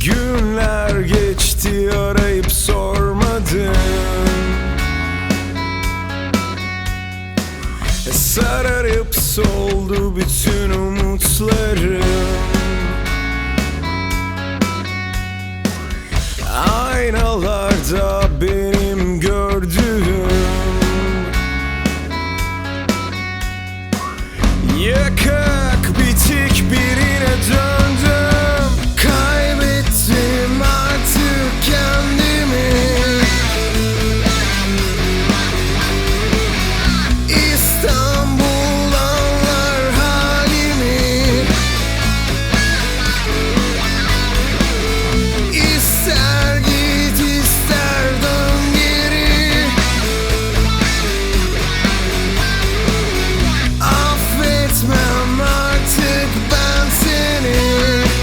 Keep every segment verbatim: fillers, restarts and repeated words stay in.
Günler geçti, arayıp sormadın. Sararıp soldu bütün umutlarım. Aynalarda benim gördüğüm yakak bitik birine döndüm. Kaybettim artık kendimi. İstanbul anlar halimi. İster git ister dön geri. Affetmem artık ben seni.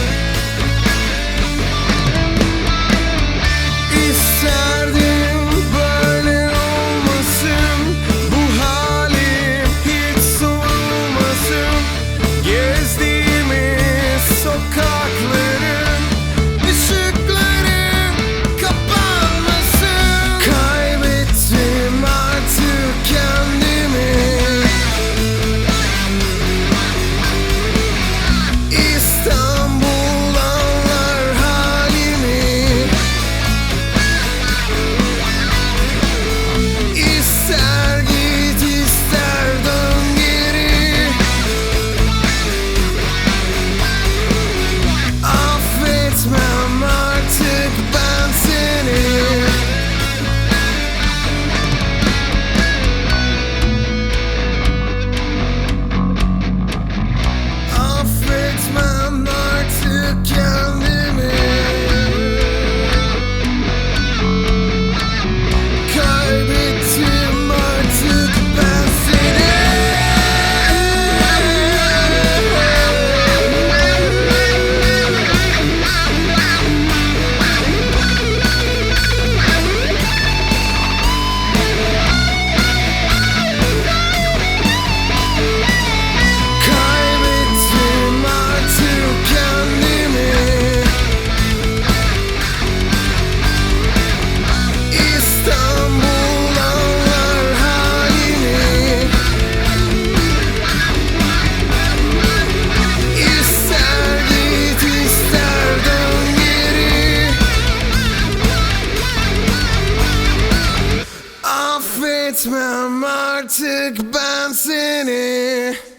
İsterdim böyle olmasın, bu halim hiç soğumasın. Gezdiğimiz sokakların ışıkları kapanmasın. Kaybettim artık kendimi. İstanbul anlar halimi. İster git ister dön geri. Affetmem artık ben seni. Affetmem artık kendimi. Kaybettim artık ben seni. Kaybettim artık kendimi. İstanbul anlar halimi. İster git ister dön geri. Affetmem artık ben seni.